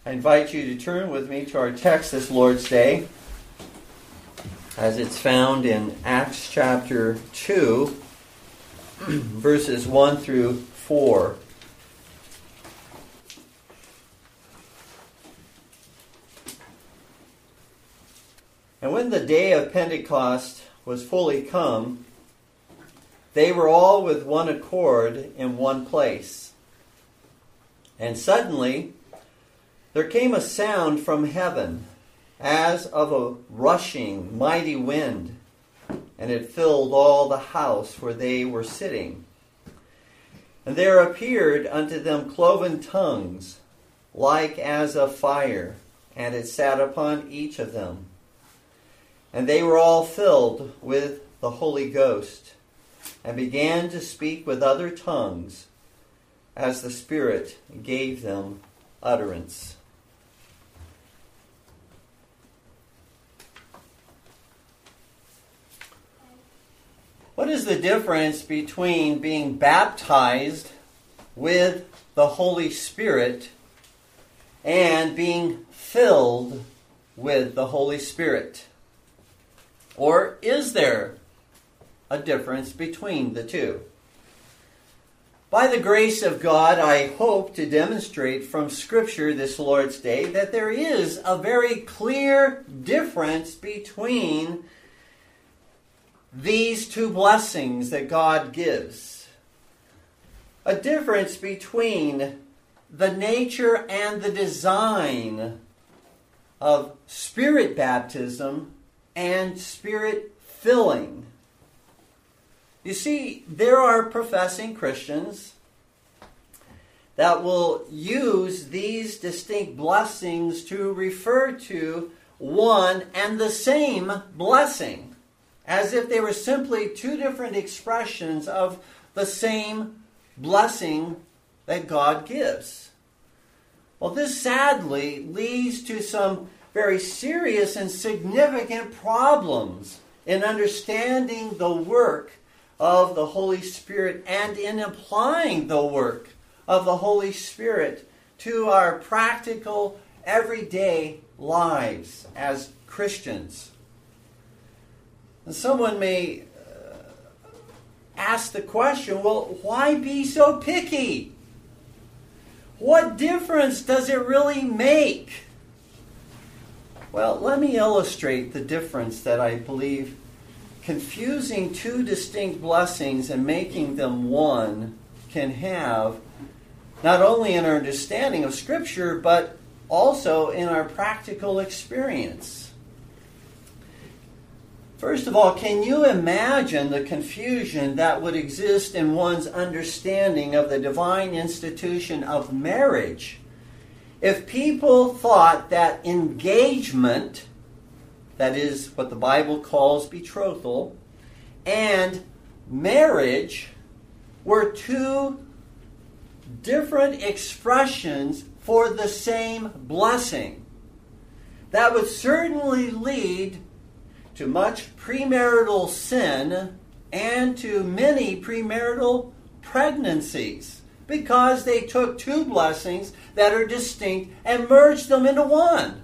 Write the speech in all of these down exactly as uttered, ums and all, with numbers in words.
I invite you to turn with me to our text this Lord's Day, as it's found in Acts chapter two, verses one through four. And when the day of Pentecost was fully come, they were all with one accord in one place. And suddenly there came a sound from heaven, as of a rushing mighty wind, and it filled all the house where they were sitting. And there appeared unto them cloven tongues, like as of fire, and it sat upon each of them. And they were all filled with the Holy Ghost, and began to speak with other tongues, as the Spirit gave them utterance. What is the difference between being baptized with the Holy Spirit and being filled with the Holy Spirit? Or is there a difference between the two? By the grace of God, I hope to demonstrate from Scripture this Lord's Day that there is a very clear difference between these two blessings that God gives. A difference between the nature and the design of Spirit baptism and Spirit filling. You see, there are professing Christians that will use these distinct blessings to refer to one and the same blessing, as if they were simply two different expressions of the same blessing that God gives. Well, this sadly leads to some very serious and significant problems in understanding the work of the Holy Spirit and in applying the work of the Holy Spirit to our practical, everyday lives as Christians. And someone may uh, ask the question, well, why be so picky? What difference does it really make? Well, let me illustrate the difference that I believe confusing two distinct blessings and making them one can have, not only in our understanding of Scripture, but also in our practical experience. First of all, can you imagine the confusion that would exist in one's understanding of the divine institution of marriage if people thought that engagement, that is what the Bible calls betrothal, and marriage were two different expressions for the same blessing? That would certainly lead to much premarital sin and to many premarital pregnancies, because they took two blessings that are distinct and merged them into one.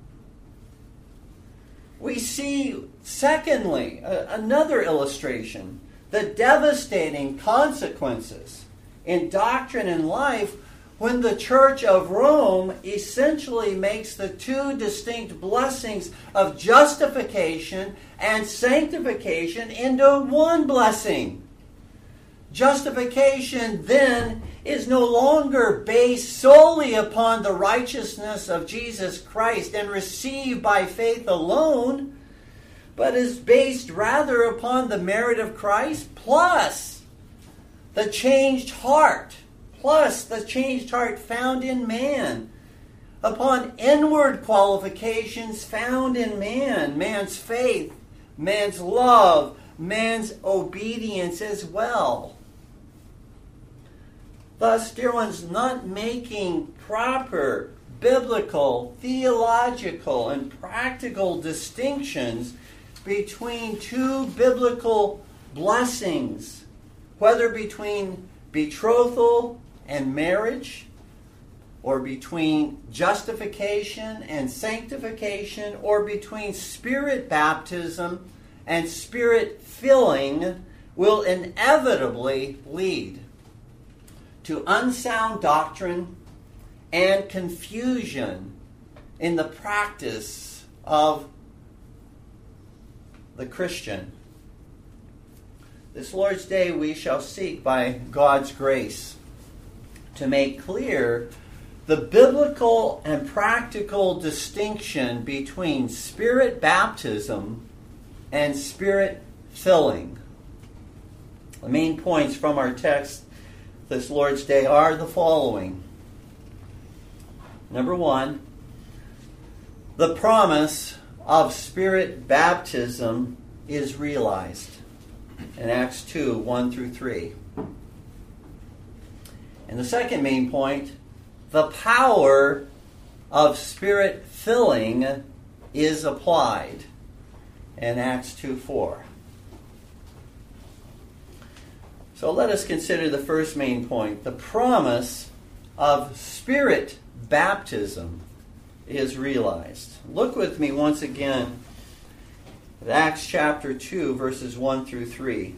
We see, secondly, a- another illustration, the devastating consequences in doctrine and life when the Church of Rome essentially makes the two distinct blessings of justification and sanctification into one blessing. Justification then is no longer based solely upon the righteousness of Jesus Christ and received by faith alone, but is based rather upon the merit of Christ plus the changed heart, plus the changed heart found in man, upon inward qualifications found in man, man's faith, man's love, man's obedience as well. Thus, dear ones, not making proper biblical, theological, and practical distinctions between two biblical blessings, whether between betrothal and marriage, or between justification and sanctification, or between Spirit baptism and Spirit filling, will inevitably lead to unsound doctrine and confusion in the practice of the Christian. This Lord's Day we shall seek by God's grace to make clear the biblical and practical distinction between Spirit baptism and Spirit filling. The main points from our text this Lord's Day are the following. Number one, the promise of Spirit baptism is realized in Acts two, one through three. And the second main point, the power of Spirit filling is applied in Acts two, four. So let us consider the first main point. The promise of Spirit baptism is realized. Look with me once again at Acts chapter two, verses one through three.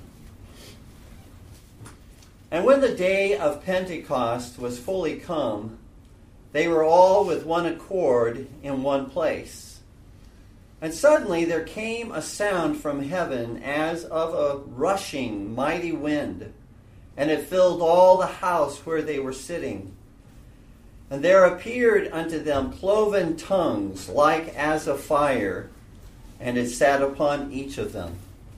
And when the day of Pentecost was fully come, they were all with one accord in one place. And suddenly there came a sound from heaven as of a rushing mighty wind, and it filled all the house where they were sitting. And there appeared unto them cloven tongues like as of fire, and it sat upon each of them.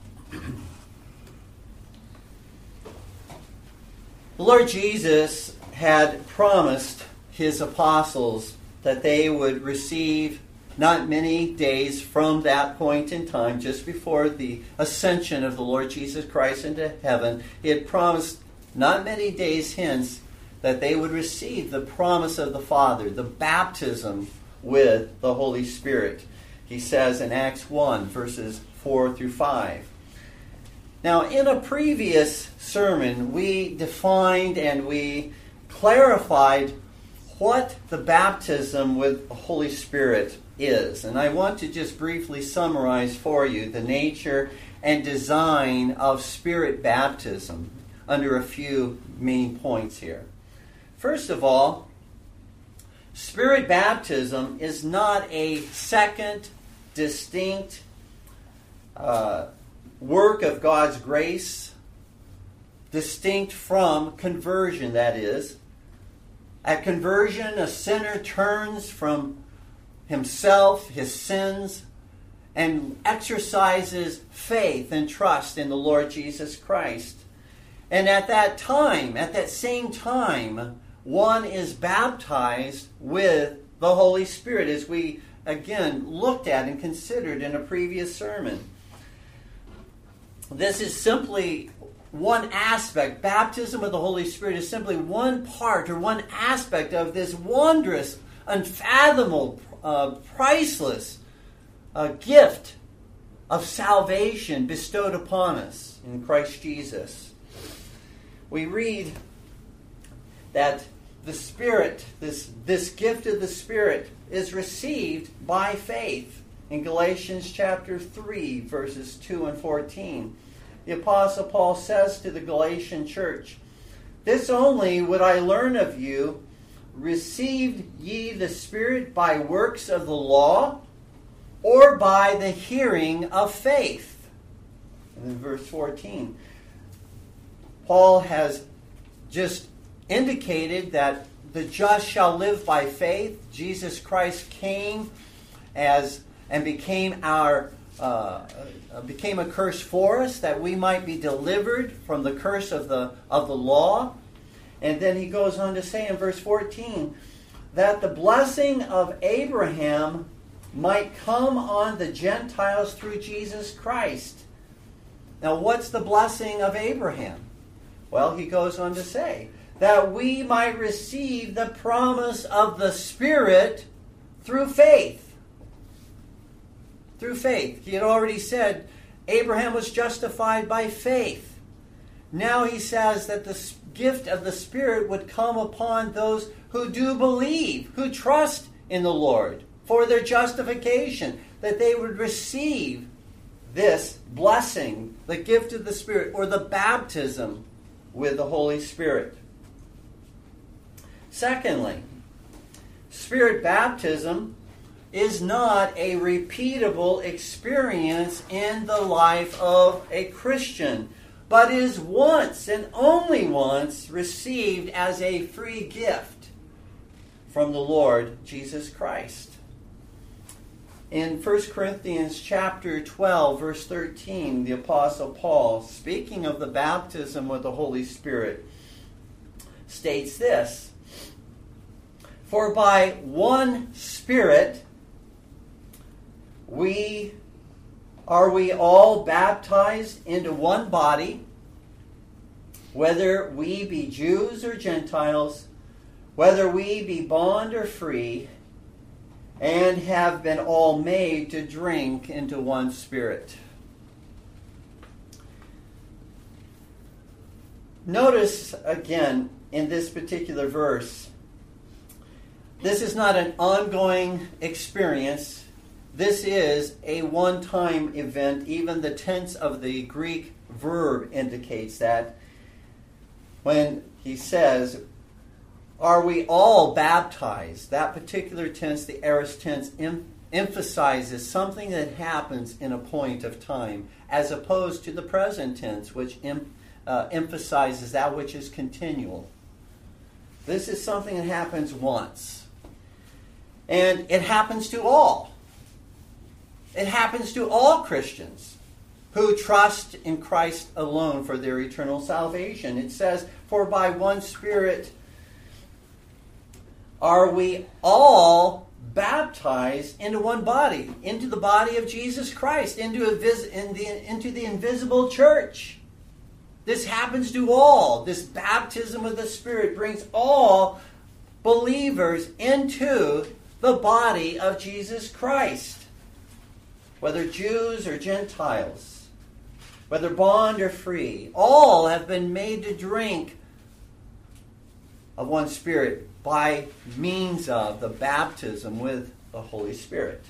The Lord Jesus had promised his apostles that they would receive not many days from that point in time, just before the ascension of the Lord Jesus Christ into heaven. He had promised not many days hence that they would receive the promise of the Father, the baptism with the Holy Spirit. He says in Acts one, verses four through five. Now, in a previous sermon, we defined and we clarified what the baptism with the Holy Spirit is. And I want to just briefly summarize for you the nature and design of Spirit baptism under a few main points here. First of all, Spirit baptism is not a second, distinct uh, work of God's grace, distinct from conversion, that is. At conversion, a sinner turns from himself, his sins, and exercises faith and trust in the Lord Jesus Christ. And at that time, at that same time, one is baptized with the Holy Spirit, as we again looked at and considered in a previous sermon. This is simply one aspect. Baptism of the Holy Spirit is simply one part or one aspect of this wondrous, unfathomable, uh, priceless uh, gift of salvation bestowed upon us in Christ Jesus. We read that the Spirit, this, this gift of the Spirit, is received by faith in Galatians chapter three, verses two and fourteen. The Apostle Paul says to the Galatian church, "This only would I learn of you, received ye the Spirit by works of the law, or by the hearing of faith?" And in verse fourteen, Paul has just indicated that the just shall live by faith. Jesus Christ came as and became our uh, became a curse for us, that we might be delivered from the curse of the of the law. And then he goes on to say in verse fourteen that the blessing of Abraham might come on the Gentiles through Jesus Christ. Now, what's the blessing of Abraham? Well, he goes on to say that we might receive the promise of the Spirit through faith. Through faith. He had already said Abraham was justified by faith. Now he says that the gift of the Spirit would come upon those who do believe, who trust in the Lord for their justification, that they would receive this blessing, the gift of the Spirit, or the baptism with the Holy Spirit. Secondly, Spirit baptism is not a repeatable experience in the life of a Christian, but is once and only once received as a free gift from the Lord Jesus Christ. In First Corinthians chapter twelve, verse thirteen, the Apostle Paul, speaking of the baptism with the Holy Spirit, states this: "For by one Spirit we are we all baptized into one body, whether we be Jews or Gentiles, whether we be bond or free, and have been all made to drink into one Spirit." Notice again in this particular verse, this is not an ongoing experience. This is a one-time event. Even the tense of the Greek verb indicates that. When he says, "Are we all baptized?" that particular tense, the aorist tense, em- emphasizes something that happens in a point of time, as opposed to the present tense, which em- uh, emphasizes that which is continual. This is something that happens once. And it happens to all. It happens to all Christians who trust in Christ alone for their eternal salvation. It says, "For by one Spirit are we all baptized into one body," into the body of Jesus Christ, into, a vis- in the, into the invisible church. This happens to all. This baptism of the Spirit brings all believers into the body of Jesus Christ. Whether Jews or Gentiles, whether bond or free, all have been made to drink of one Spirit by means of the baptism with the Holy Spirit.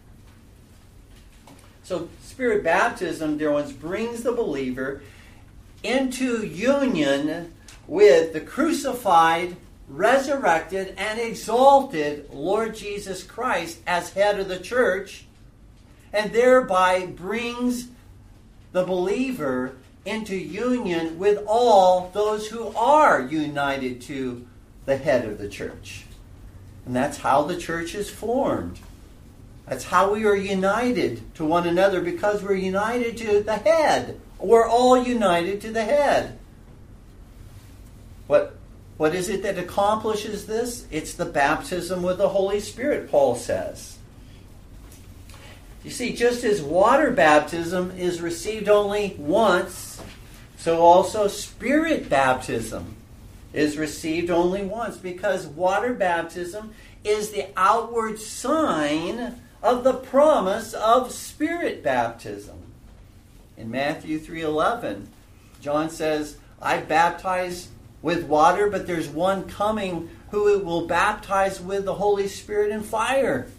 So Spirit baptism, dear ones, brings the believer into union with the crucified, resurrected, and exalted Lord Jesus Christ as head of the church, and thereby brings the believer into union with all those who are united to the head of the church. And that's how the church is formed. That's how we are united to one another, because we're united to the head. We're all united to the head. What, what is it that accomplishes this? It's the baptism with the Holy Spirit, Paul says. You see, just as water baptism is received only once, so also Spirit baptism is received only once, because water baptism is the outward sign of the promise of Spirit baptism. In Matthew three eleven, John says, "I baptize with water, but there's one coming who will baptize with the Holy Spirit and fire."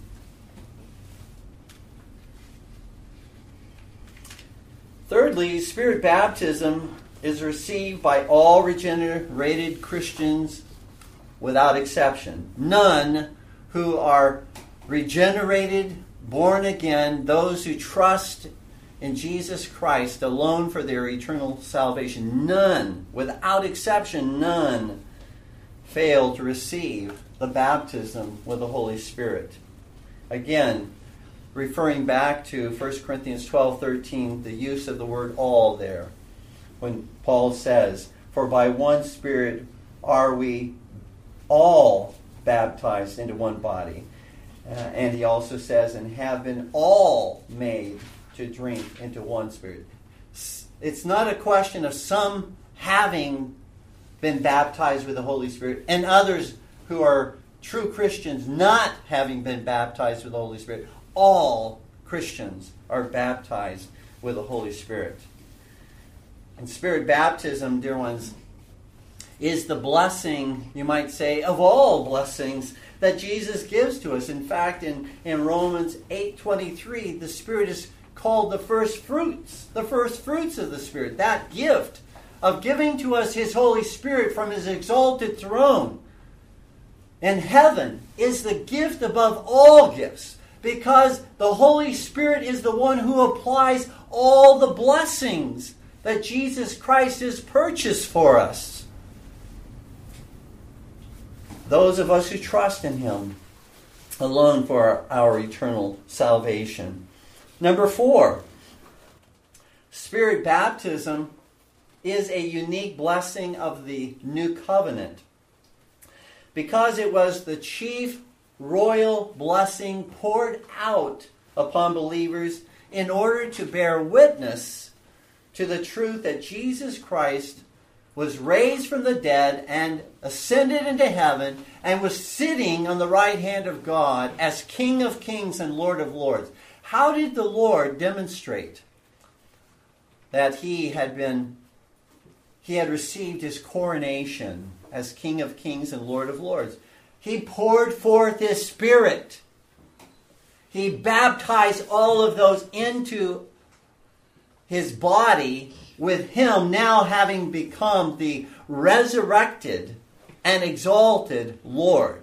Thirdly, Spirit baptism is received by all regenerated Christians without exception. None who are regenerated, born again, those who trust in Jesus Christ alone for their eternal salvation, none, without exception, none fail to receive the baptism with the Holy Spirit. Again, referring back to First Corinthians twelve thirteen, the use of the word "all" there, when Paul says, "For by one Spirit are we all baptized into one body." Uh, and he also says, "and have been all made to drink into one Spirit." It's not a question of some having been baptized with the Holy Spirit and others who are true Christians not having been baptized with the Holy Spirit. All Christians are baptized with the Holy Spirit. And Spirit baptism, dear ones, is the blessing, you might say, of all blessings that Jesus gives to us. In fact, in, in Romans eight twenty-three, the Spirit is called the first fruits, the first fruits of the Spirit. That gift of giving to us His Holy Spirit from His exalted throne in heaven is the gift above all gifts, because the Holy Spirit is the one who applies all the blessings that Jesus Christ has purchased for us. Those of us who trust in Him alone for our, our eternal salvation. Number four, Spirit baptism is a unique blessing of the new covenant, because it was the chief royal blessing poured out upon believers in order to bear witness to the truth that Jesus Christ was raised from the dead and ascended into heaven and was sitting on the right hand of God as King of kings and Lord of lords. How did the Lord demonstrate that He had been, He had received His coronation as King of kings and Lord of lords? He poured forth His Spirit. He baptized all of those into His body, with Him now having become the resurrected and exalted Lord.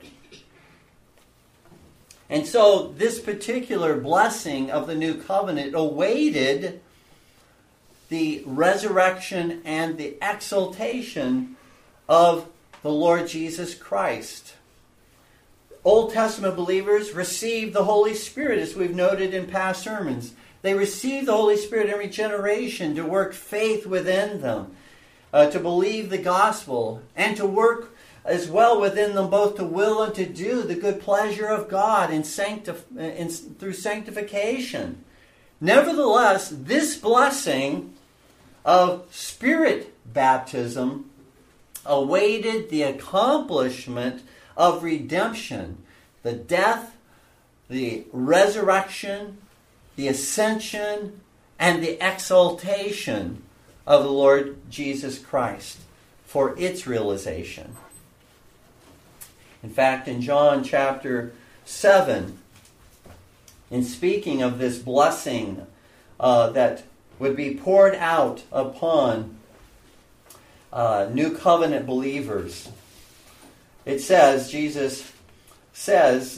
And so this particular blessing of the new covenant awaited the resurrection and the exaltation of the Lord Jesus Christ. Old Testament believers received the Holy Spirit, as we've noted in past sermons. They received the Holy Spirit in regeneration to work faith within them, uh, to believe the gospel, and to work as well within them both to will and to do the good pleasure of God in sanctif- in, through sanctification. Nevertheless, this blessing of Spirit baptism awaited the accomplishment of redemption, the death, the resurrection, the ascension, and the exaltation of the Lord Jesus Christ for its realization. In fact, in John chapter seven, in speaking of this blessing uh, that would be poured out upon uh, new covenant believers, it says, Jesus says,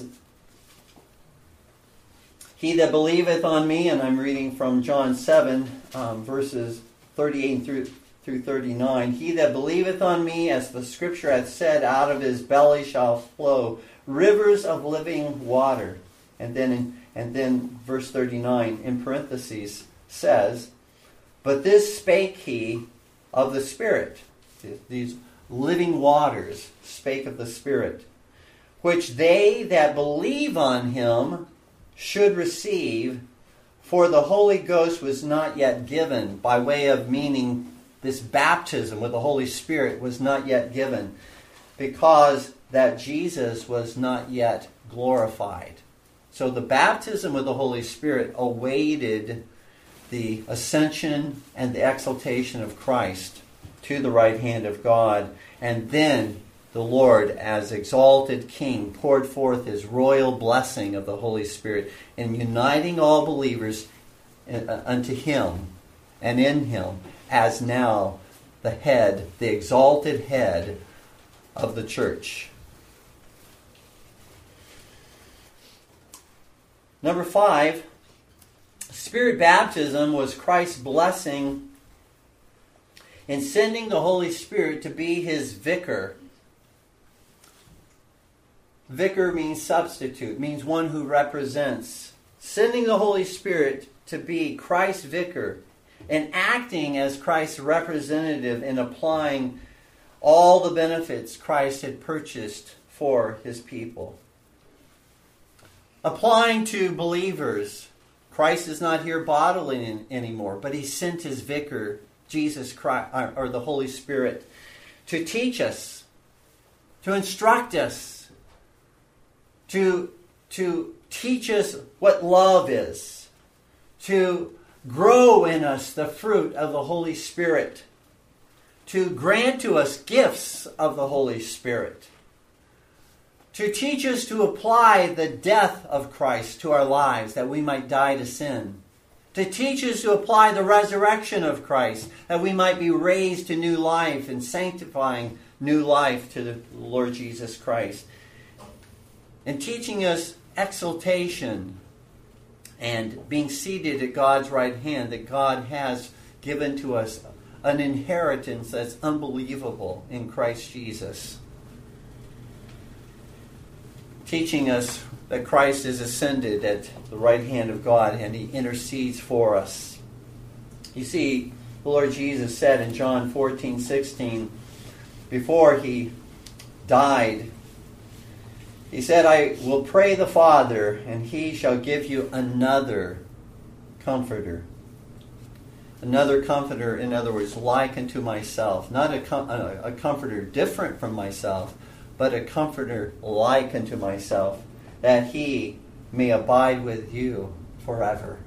"He that believeth on me," and I'm reading from John seven, um, verses thirty-eight through, through thirty-nine, "He that believeth on me, as the Scripture hath said, out of his belly shall flow rivers of living water." And then, in, and then verse thirty-nine, in parentheses, says, "But this spake he of the Spirit." These living waters spake of the Spirit, "which they that believe on him should receive, for the Holy Ghost was not yet given," by way of meaning this baptism with the Holy Spirit was not yet given, because that Jesus was not yet glorified. So the baptism with the Holy Spirit awaited the ascension and the exaltation of Christ to the right hand of God, and then the Lord, as exalted King, poured forth His royal blessing of the Holy Spirit in uniting all believers unto Him and in Him as now the head, the exalted head of the church. Number five, Spirit baptism was Christ's blessing in sending the Holy Spirit to be His vicar. Vicar means substitute, means one who represents. Sending the Holy Spirit to be Christ's vicar and acting as Christ's representative in applying all the benefits Christ had purchased for His people. Applying to believers, Christ is not here bodily anymore, but He sent His vicar, Jesus Christ, or the Holy Spirit, to teach us, to instruct us, to, to teach us what love is, to grow in us the fruit of the Holy Spirit, to grant to us gifts of the Holy Spirit, to teach us to apply the death of Christ to our lives that we might die to sin, to teach us to apply the resurrection of Christ that we might be raised to new life and sanctifying new life to the Lord Jesus Christ, and teaching us exaltation and being seated at God's right hand, that God has given to us an inheritance that's unbelievable in Christ Jesus. Teaching us that Christ is ascended at the right hand of God and He intercedes for us. You see, the Lord Jesus said in John fourteen sixteen, before He died, He said, I will pray the Father, and He shall give you another Comforter. Another Comforter, in other words, like unto myself. Not a, com- a Comforter different from myself, but a Comforter like unto myself, that He may abide with you forever.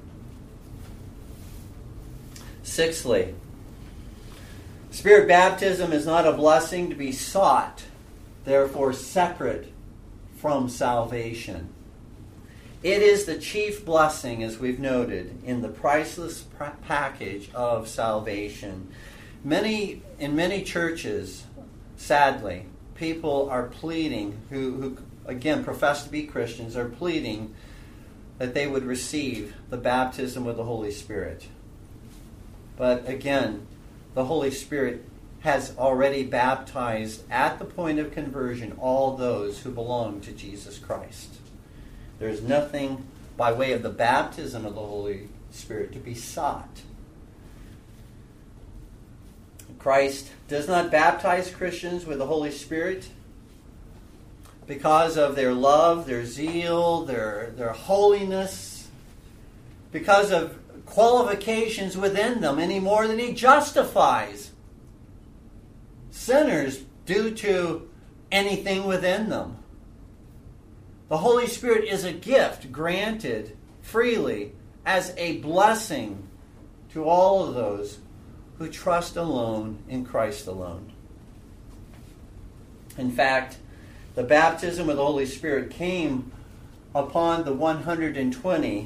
Sixthly, Spirit baptism is not a blessing to be sought, therefore separate from salvation. It is the chief blessing, as we've noted, in the priceless package of salvation. Many, in many churches, sadly, people are pleading, who, who again profess to be Christians, are pleading that they would receive the baptism with the Holy Spirit. But again, the Holy Spirit has already baptized at the point of conversion all those who belong to Jesus Christ. There is nothing by way of the baptism of the Holy Spirit to be sought. Christ does not baptize Christians with the Holy Spirit because of their love, their zeal, their, their holiness, because of qualifications within them, any more than He justifies sinners due to anything within them. The Holy Spirit is a gift granted freely as a blessing to all of those who trust alone in Christ alone. In fact, the baptism of the Holy Spirit came upon the one hundred twenty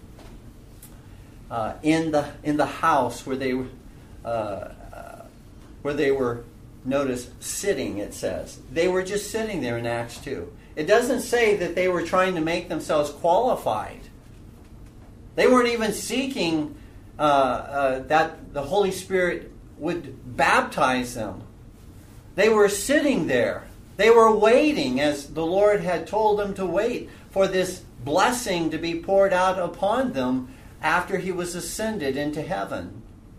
uh, in the in the house where they uh, uh, where they were, notice, sitting. It says they were just sitting there in Acts two. It doesn't say that they were trying to make themselves qualified. They weren't even seeking uh, uh, that the Holy Spirit would baptize them. They were sitting there. They were waiting, as the Lord had told them to wait, for this blessing to be poured out upon them after He was ascended into heaven.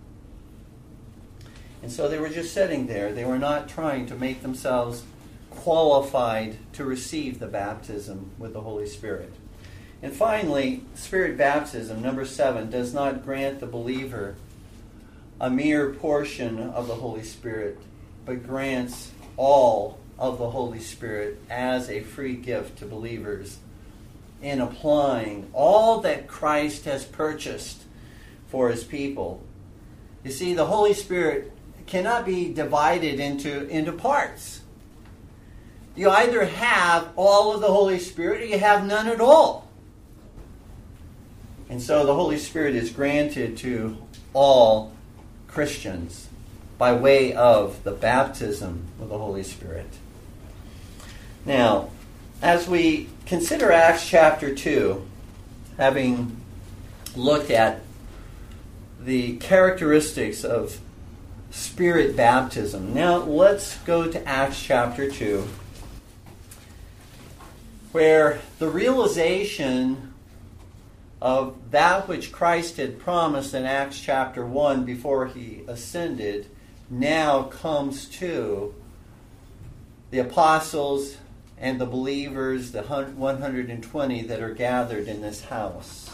And so they were just sitting there. They were not trying to make themselves qualified to receive the baptism with the Holy Spirit. And finally, Spirit baptism, number seven, does not grant the believer a mere portion of the Holy Spirit, but grants all of the Holy Spirit as a free gift to believers in applying all that Christ has purchased for His people. You see, the Holy Spirit cannot be divided into, into parts. You either have all of the Holy Spirit or you have none at all. And so the Holy Spirit is granted to all Christians by way of the baptism of the Holy Spirit. Now, as we consider Acts chapter two, having looked at the characteristics of Spirit baptism, now let's go to Acts chapter two, where the realization of that which Christ had promised in Acts chapter one before He ascended now comes to the apostles and the believers, the one hundred twenty that are gathered in this house.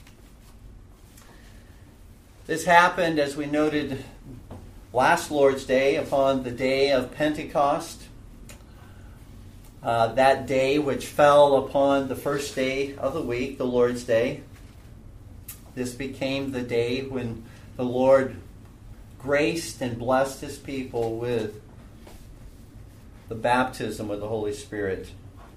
This happened, as we noted last Lord's Day, upon the day of Pentecost. Uh, that day which fell upon the first day of the week, the Lord's Day. This became the day when the Lord graced and blessed his people with the baptism of the Holy Spirit.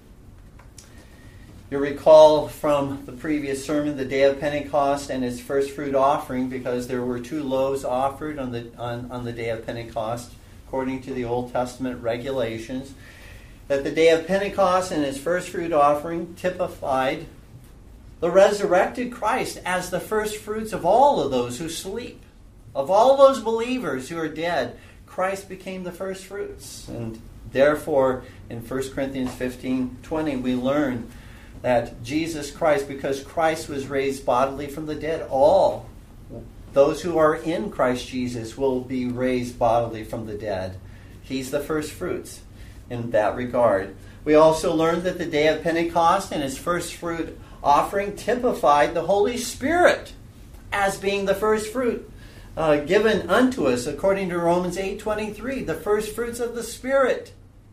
You'll recall from the previous sermon the day of Pentecost and its first fruit offering, because there were two loaves offered on the on, on the day of Pentecost, according to the Old Testament regulations, that the day of Pentecost and its first fruit offering typified the resurrected Christ as the first fruits of all of those who sleep. Of all those believers who are dead, Christ became the first fruits. And therefore, in First Corinthians fifteen twenty, we learn that Jesus Christ, because Christ was raised bodily from the dead, all those who are in Christ Jesus will be raised bodily from the dead. He's the first fruits in that regard. We also learned that the day of Pentecost and its first fruit offering typified the Holy Spirit as being the first fruit uh, given unto us, according to Romans eight twenty-three, the first fruits of the Spirit.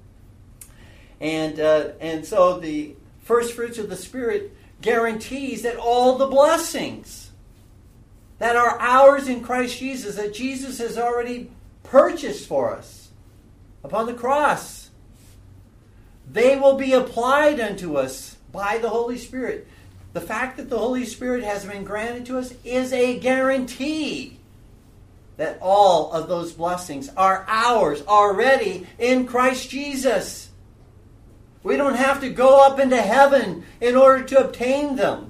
And uh, and so the first fruits of the Spirit guarantees that all the blessings that are ours in Christ Jesus, that Jesus has already purchased for us upon the cross, they will be applied unto us by the Holy Spirit. The fact that the Holy Spirit has been granted to us is a guarantee that all of those blessings are ours already in Christ Jesus. We don't have to go up into heaven in order to obtain them.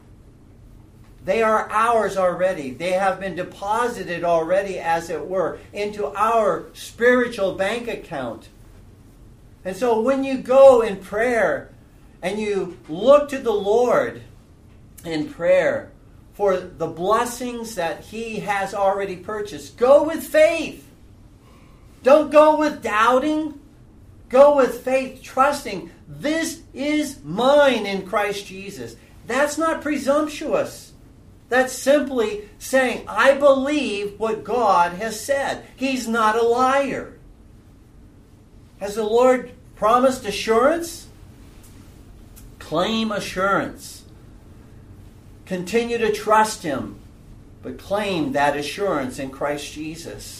They are ours already. They have been deposited already, as it were, into our spiritual bank account. And so when you go in prayer and you look to the Lord in prayer for the blessings that He has already purchased, go with faith. Don't go with doubting. Go with faith, trusting, this is mine in Christ Jesus. That's not presumptuous. That's simply saying, I believe what God has said. He's not a liar. Has the Lord promised assurance? Claim assurance. Continue to trust Him, but claim that assurance in Christ Jesus.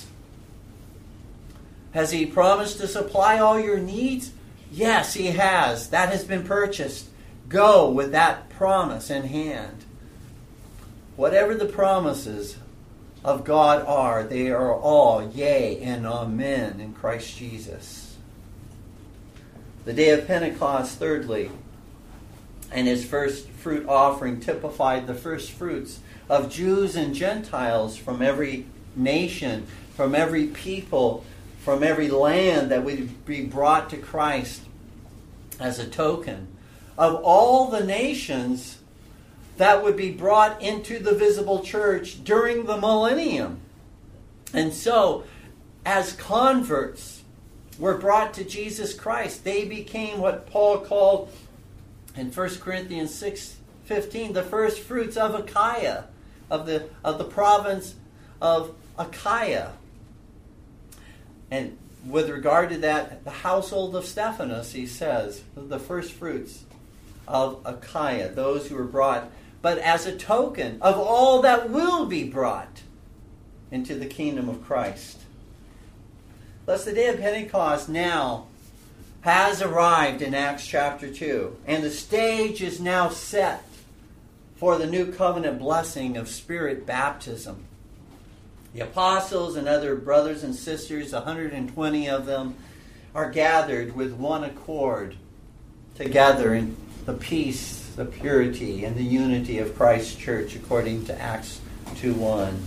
Has He promised to supply all your needs? Yes, He has. That has been purchased. Go with that promise in hand. Whatever the promises of God are, they are all yea and amen in Christ Jesus. The day of Pentecost, thirdly, and its first fruit offering typified the first fruits of Jews and Gentiles from every nation, from every people, from every land that would be brought to Christ as a token of all the nations that would be brought into the visible church during the millennium. And so, as converts were brought to Jesus Christ, they became what Paul called in First Corinthians six fifteen, the first fruits of Achaia, of the of the province of Achaia. And with regard to that, the household of Stephanas, he says, the first fruits of Achaia, those who were brought, but as a token of all that will be brought into the kingdom of Christ. Thus the day of Pentecost now has arrived in Acts chapter two, and the stage is now set for the new covenant blessing of Spirit baptism. The apostles and other brothers and sisters, one hundred twenty of them, are gathered with one accord together in the peace, the purity, and the unity of Christ's church, according to Acts two one.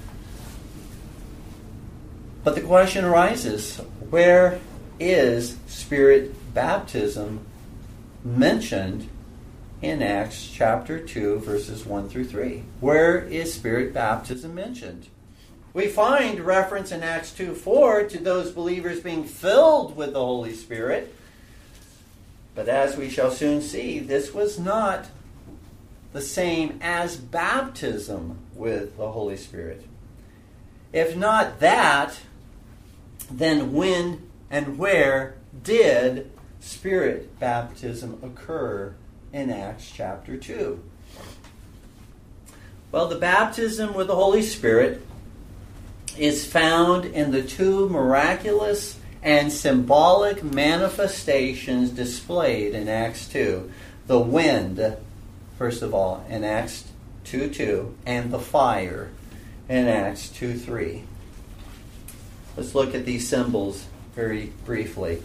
But the question arises, where is Spirit baptism mentioned in Acts chapter two, verses one through three? Where is Spirit baptism mentioned? We find reference in Acts two four to those believers being filled with the Holy Spirit. But as we shall soon see, this was not the same as baptism with the Holy Spirit. If not that, then when and where did Spirit baptism occur in Acts chapter two? Well, the baptism with the Holy Spirit is found in the two miraculous and symbolic manifestations displayed in Acts two. The wind, first of all, in Acts two two, and the fire in Acts two three. Let's look at these symbols very briefly.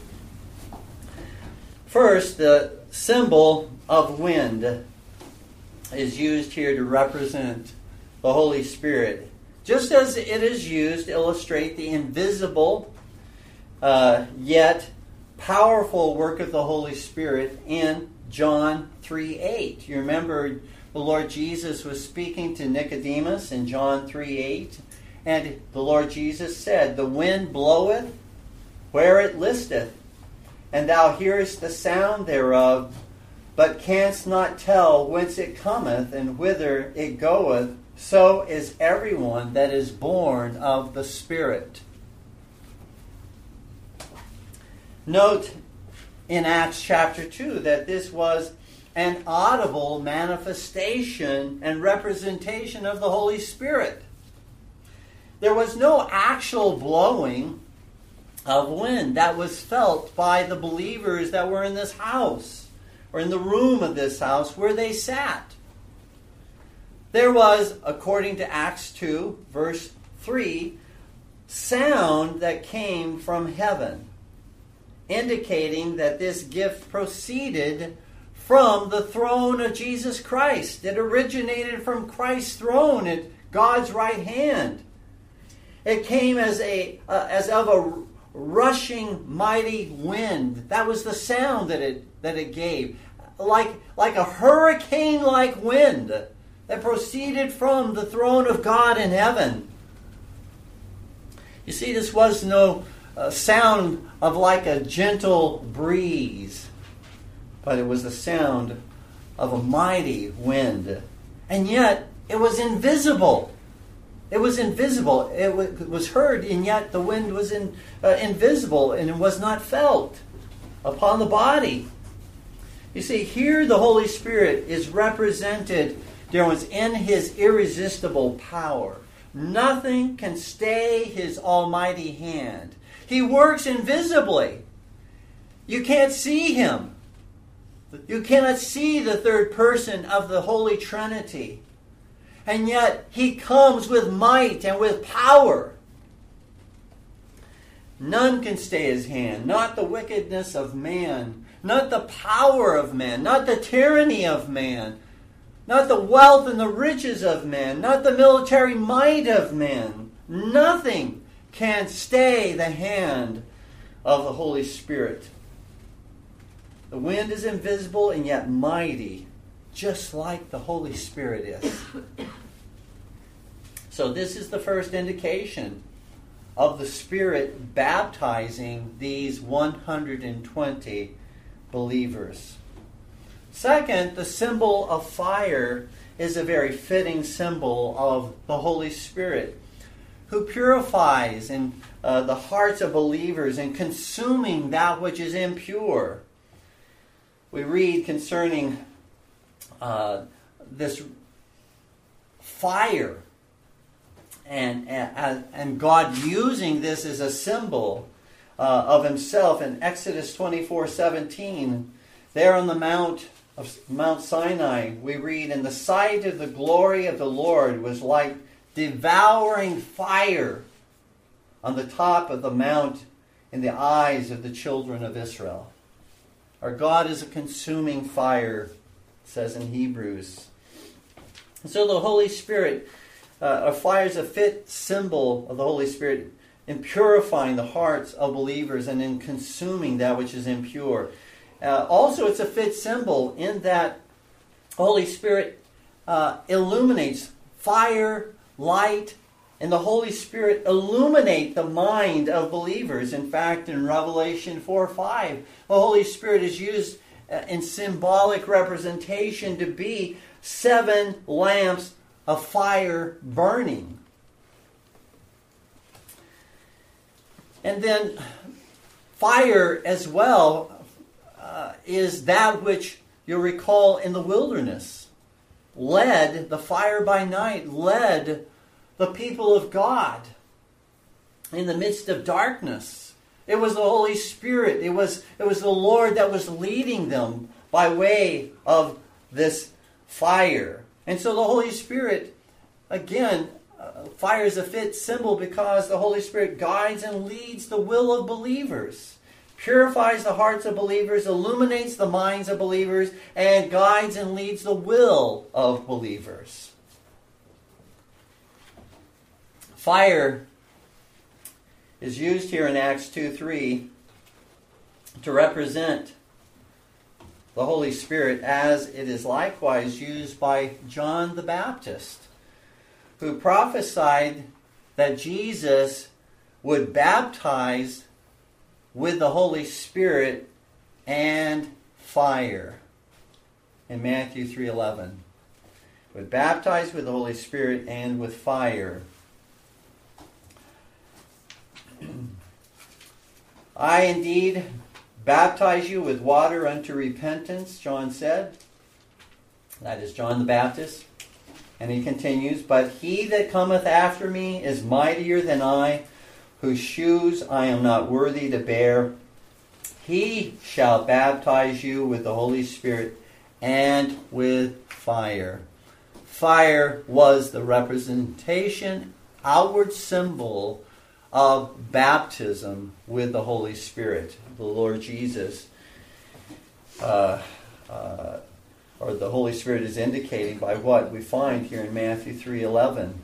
First, the symbol of wind is used here to represent the Holy Spirit, just as it is used to illustrate the invisible uh, yet powerful work of the Holy Spirit in John three eight. You remember the Lord Jesus was speaking to Nicodemus in John three eight, and the Lord Jesus said, "The wind bloweth where it listeth, and thou hearest the sound thereof, but canst not tell whence it cometh and whither it goeth. So is everyone that is born of the Spirit." Note in Acts chapter two that this was an audible manifestation and representation of the Holy Spirit. There was no actual blowing of wind that was felt by the believers that were in this house or in the room of this house where they sat. There was, according to Acts two, verse three, sound that came from heaven, indicating that this gift proceeded from the throne of Jesus Christ. It originated from Christ's throne at God's right hand. It came as a uh, as of a rushing mighty wind. That was the sound that it that it gave, like like a hurricane-like wind that proceeded from the throne of God in heaven. You see, this was no uh, sound of like a gentle breeze, but it was the sound of a mighty wind. And yet, it was invisible. It was invisible. It was heard, and yet the wind was in, uh, invisible, and it was not felt upon the body. You see, here the Holy Spirit is represented, dear ones, in His irresistible power. Nothing can stay His almighty hand. He works invisibly. You can't see Him. You cannot see the third person of the Holy Trinity. And yet He comes with might and with power. None can stay His hand. Not the wickedness of man. Not the power of man. Not the tyranny of man. Not the wealth and the riches of man. Not the military might of man. Nothing can stay the hand of the Holy Spirit. The wind is invisible and yet mighty, just like the Holy Spirit is. So this is the first indication of the Spirit baptizing these one hundred twenty believers. Second, the symbol of fire is a very fitting symbol of the Holy Spirit, who purifies in uh, the hearts of believers and consuming that which is impure. We read concerning uh, this fire and, and, and God using this as a symbol uh, of Himself in Exodus twenty-four seventeen. There on the Mount of Mount Sinai, we read, "And the sight of the glory of the Lord was like devouring fire on the top of the mount in the eyes of the children of Israel." Our God is a consuming fire, it says in Hebrews. And so the Holy Spirit, uh, a fire is a fit symbol of the Holy Spirit in purifying the hearts of believers and in consuming that which is impure. Uh, also, it's a fit symbol in that the Holy Spirit uh, illuminates fire, light, and the Holy Spirit illuminate the mind of believers. In fact, in Revelation four five, the Holy Spirit is used in symbolic representation to be seven lamps of fire burning. And then fire as well uh, is that which you'll recall in the wilderness led, the fire by night led the people of God in the midst of darkness. It was the Holy Spirit. It was, it was the Lord that was leading them by way of this fire. And so the Holy Spirit, again, uh, fire is a fit symbol because the Holy Spirit guides and leads the will of believers, purifies the hearts of believers, illuminates the minds of believers, and guides and leads the will of believers. Fire is used here in Acts two three to represent the Holy Spirit, as it is likewise used by John the Baptist, who prophesied that Jesus would baptize with the Holy Spirit and fire in Matthew three eleven. Would baptize with the Holy Spirit and with fire. I indeed baptize you with water unto repentance, John said. That is John the Baptist. And he continues, but he that cometh after me is mightier than I, whose shoes I am not worthy to bear. He shall baptize you with the Holy Spirit and with fire. Fire was the representation, outward symbol of baptism with the Holy Spirit. The Lord Jesus, uh, uh, or the Holy Spirit is indicating by what we find here in Matthew three eleven.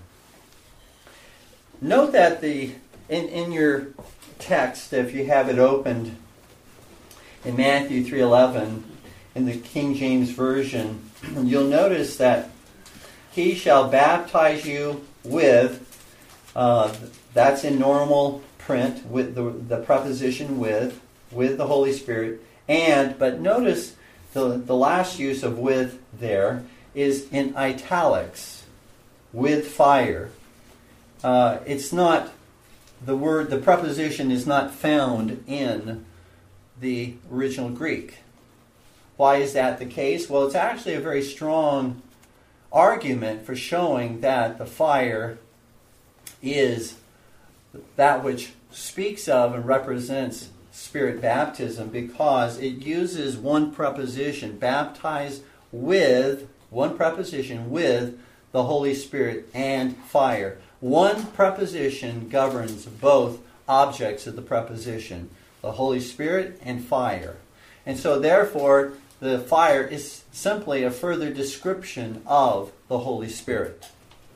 Note that the in, in your text, if you have it opened, in Matthew three eleven, in the King James Version, you'll notice that he shall baptize you with, uh, that's in normal print, with the, the preposition with, with the Holy Spirit, and, but notice the, the last use of with there is in italics, with fire. Uh, it's not, the word, the preposition is not found in the original Greek. Why is that the case? Well, it's actually a very strong argument for showing that the fire is that which speaks of and represents Spirit baptism, because it uses one preposition, baptize with, one preposition with the Holy Spirit and fire. One preposition governs both objects of the preposition, the Holy Spirit and fire. And so therefore, the fire is simply a further description of the Holy Spirit.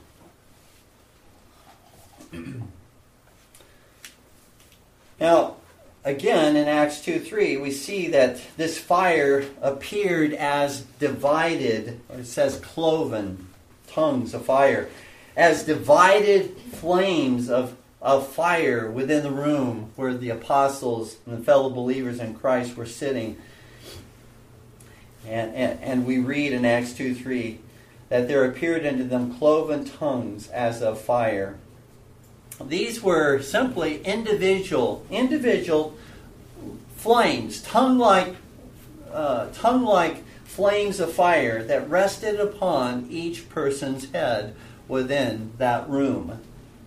Now, again, in Acts two three, we see that this fire appeared as divided, or it says cloven, tongues of fire, as divided flames of, of fire within the room where the apostles and the fellow believers in Christ were sitting. And, and, and we read in Acts two three that there appeared unto them cloven tongues as of fire. These were simply individual, individual flames, tongue-like, uh, tongue-like flames of fire that rested upon each person's head within that room.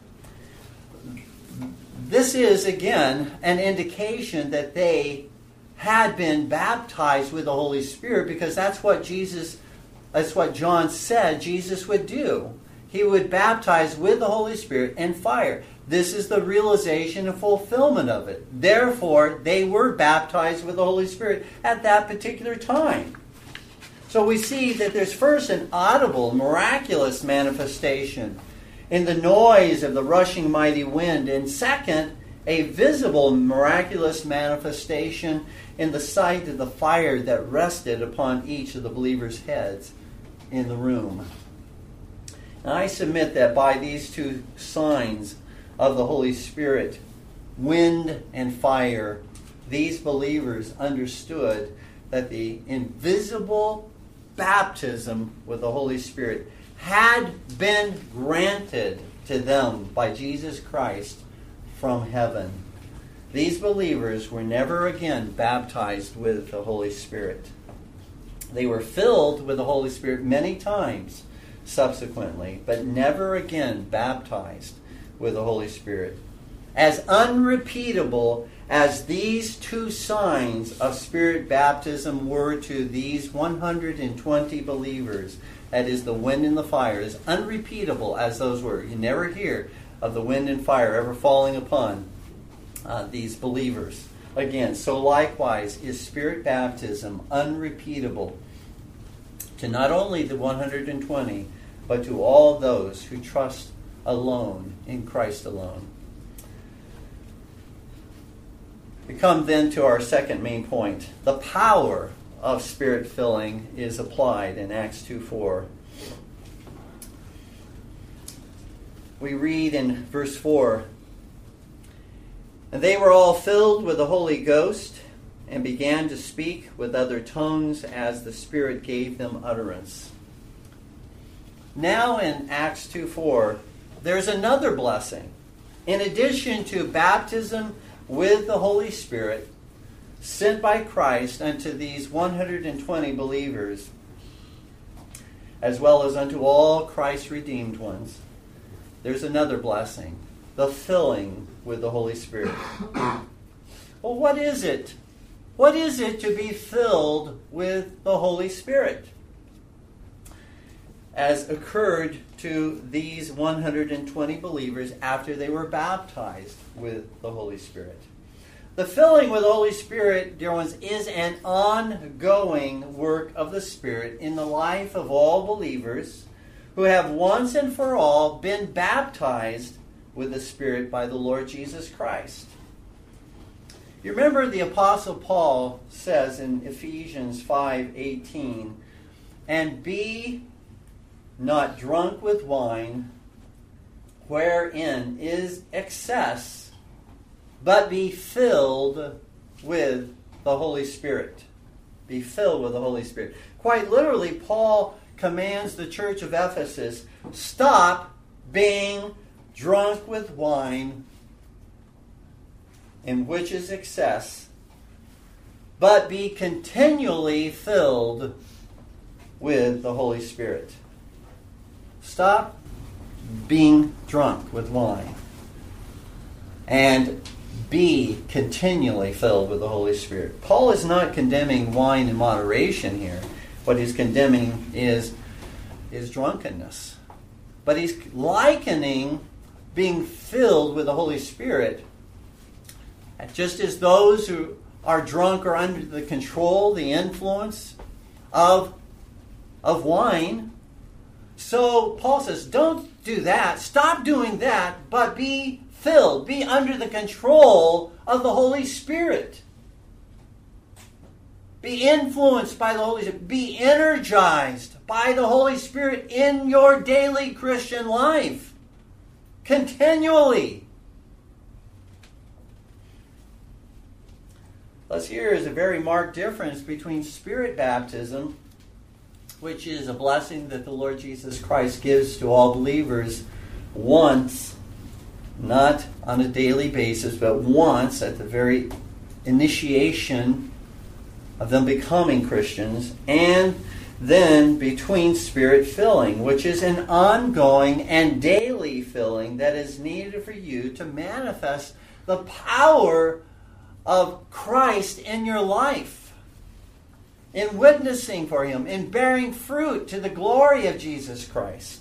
This is, again, an indication that they had been baptized with the Holy Spirit, because that's what Jesus, that's what John said Jesus would do. He would baptize with the Holy Spirit and fire. This is the realization and fulfillment of it. Therefore, they were baptized with the Holy Spirit at that particular time. So we see that there's first an audible, miraculous manifestation in the noise of the rushing mighty wind, and second, a visible, miraculous manifestation in the sight of the fire that rested upon each of the believers' heads in the room. And I submit that by these two signs of the Holy Spirit, wind and fire, these believers understood that the invisible baptism with the Holy Spirit had been granted to them by Jesus Christ from heaven. These believers were never again baptized with the Holy Spirit. They were filled with the Holy Spirit many times subsequently, but never again baptized with the Holy Spirit. as unrepeatable as these two signs of Spirit baptism were to these one hundred twenty believers, that is, the wind and the fire, as unrepeatable as those were. You never hear of the wind and fire ever falling upon uh, these believers again. So likewise is Spirit baptism unrepeatable to not only the one hundred twenty, but to all those who trust alone in Christ alone. We come then to our second main point. The power of Spirit filling is applied in Acts two four. We read in verse four, "And they were all filled with the Holy Ghost and began to speak with other tongues as the Spirit gave them utterance." Now in Acts two four, there's another blessing. In addition to baptism with the Holy Spirit sent by Christ unto these one hundred twenty believers, as well as unto all Christ's redeemed ones, there's another blessing, the filling with the Holy Spirit. Well, what is it? What is it to be filled with the Holy Spirit, as occurred to these one hundred twenty believers after they were baptized with the Holy Spirit? The filling with the Holy Spirit, dear ones, is an ongoing work of the Spirit in the life of all believers who have once and for all been baptized with the Spirit by the Lord Jesus Christ. You remember the Apostle Paul says in Ephesians five eighteen, "And be not drunk with wine, wherein is excess, but be filled with the Holy Spirit." Be filled with the Holy Spirit. Quite literally, Paul commands the church of Ephesus, stop being drunk with wine, in which is excess, but be continually filled with the Holy Spirit. Stop being drunk with wine and be continually filled with the Holy Spirit. Paul is not condemning wine in moderation here. What he's condemning is, is drunkenness. But he's likening being filled with the Holy Spirit, just as those who are drunk are under the control, the influence of, of wine. So Paul says, don't do that. Stop doing that, but be filled. Be under the control of the Holy Spirit. Be influenced by the Holy Spirit. Be energized by the Holy Spirit in your daily Christian life. Continually. Thus here is a very marked difference between Spirit baptism, which is a blessing that the Lord Jesus Christ gives to all believers once, not on a daily basis, but once at the very initiation of them becoming Christians, and then between Spirit filling, which is an ongoing and daily filling that is needed for you to manifest the power of Christ in your life, in witnessing for Him, in bearing fruit to the glory of Jesus Christ.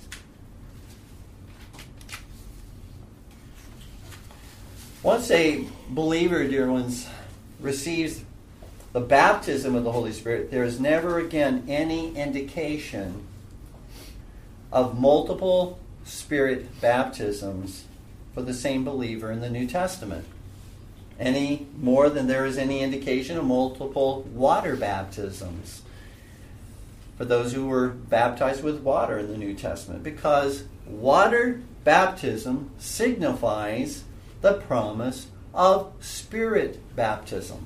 Once a believer, dear ones, receives the baptism of the Holy Spirit, there is never again any indication of multiple Spirit baptisms for the same believer in the New Testament, any more than there is any indication of multiple water baptisms for those who were baptized with water in the New Testament, because water baptism signifies the promise of Spirit baptism.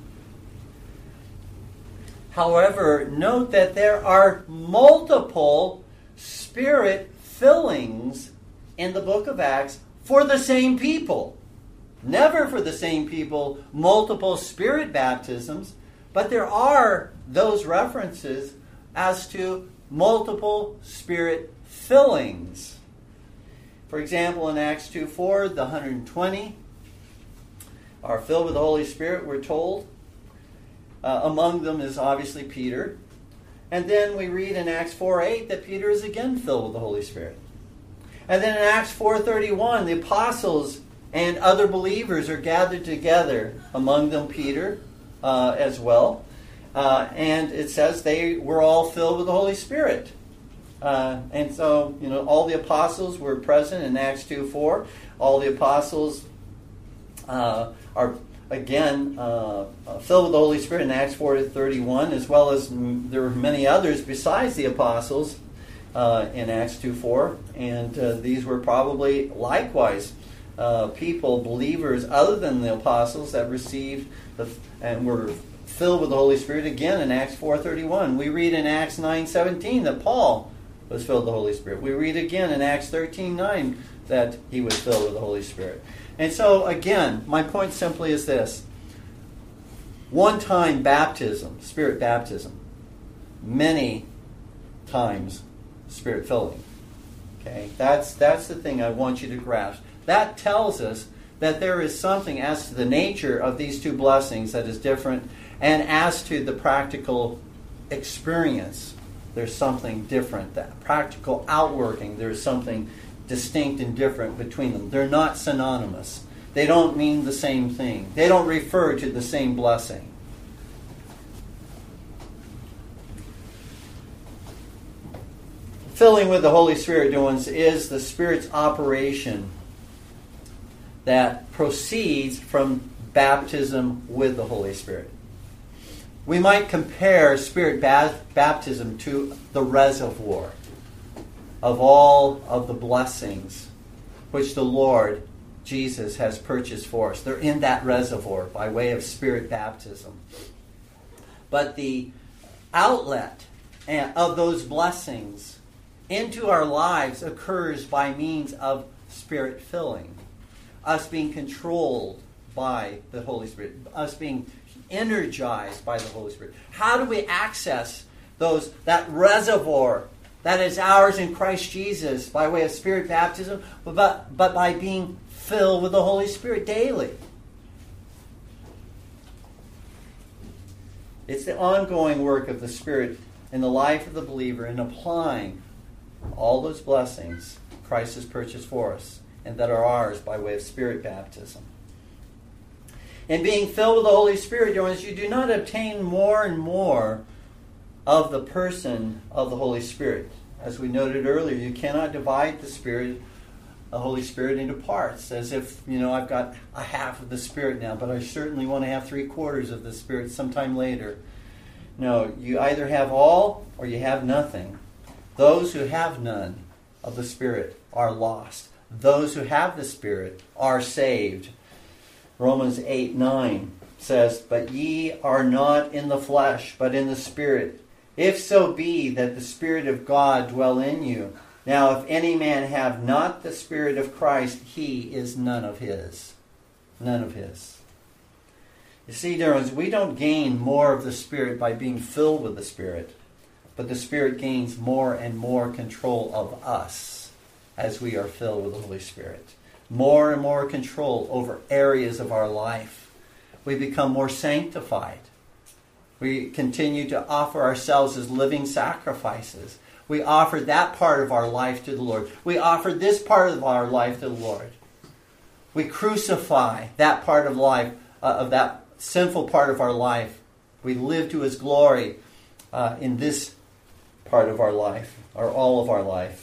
However, note that there are multiple Spirit fillings in the book of Acts for the same people. Never for the same people, multiple Spirit baptisms, but there are those references as to multiple Spirit fillings. For example, in Acts two four, the one hundred twenty are filled with the Holy Spirit, we're told. Uh, among them is obviously Peter. And then we read in Acts four eight that Peter is again filled with the Holy Spirit. And then in Acts four thirty-one, the apostles and other believers are gathered together, among them Peter uh, as well. Uh, and it says they were all filled with the Holy Spirit. Uh, and so, you know, all the apostles were present in Acts two four. All the apostles uh, are, again, uh, filled with the Holy Spirit in Acts four thirty-one, as well as m- there were many others besides the apostles uh, in Acts two four. And uh, these were probably likewise uh, people, believers, other than the apostles that received the, and were filled with the Holy Spirit again in Acts four thirty-one. We read in Acts nine seventeen that Paul was filled with the Holy Spirit. We read again in Acts thirteen nine that he was filled with the Holy Spirit. And so, again, my point simply is this. One-time baptism, Spirit baptism. Many times Spirit filling. Okay? That's, that's the thing I want you to grasp. That tells us that there is something as to the nature of these two blessings that is different, and as to the practical experience, there's something different. That practical outworking, there's something distinct and different between them. They're not synonymous. They don't mean the same thing. They don't refer to the same blessing. Filling with the Holy Spirit, dear ones, is the Spirit's operation that proceeds from baptism with the Holy Spirit. We might compare Spirit ba- baptism to the reservoir of all of the blessings which the Lord Jesus has purchased for us. They're in that reservoir by way of Spirit baptism. But the outlet of those blessings into our lives occurs by means of Spirit filling. Us being controlled by the Holy Spirit. Us being energized by the Holy Spirit. How do we access those that reservoir that is ours in Christ Jesus by way of Spirit baptism? But, but by being filled with the Holy Spirit daily. It's the ongoing work of the Spirit in the life of the believer in applying all those blessings Christ has purchased for us and that are ours by way of Spirit baptism. In being filled with the Holy Spirit, you do not obtain more and more of the person of the Holy Spirit. As we noted earlier, you cannot divide the Spirit, the Holy Spirit, into parts, as if, you know, I've got a half of the Spirit now, but I certainly want to have three quarters of the Spirit sometime later. No, you either have all or you have nothing. Those who have none of the Spirit are lost. Those who have the Spirit are saved. Romans eight nine says, "But ye are not in the flesh, but in the Spirit, if so be that the Spirit of God dwell in you. Now if any man have not the Spirit of Christ, he is none of his." None of his. You see, dear ones, we don't gain more of the Spirit by being filled with the Spirit, but the Spirit gains more and more control of us as we are filled with the Holy Spirit. More and more control over areas of our life. We become more sanctified. We continue to offer ourselves as living sacrifices. We offer that part of our life to the Lord. We offer this part of our life to the Lord. We crucify that part of life, uh, of that sinful part of our life. We live to His glory uh, in this part of our life, or all of our life.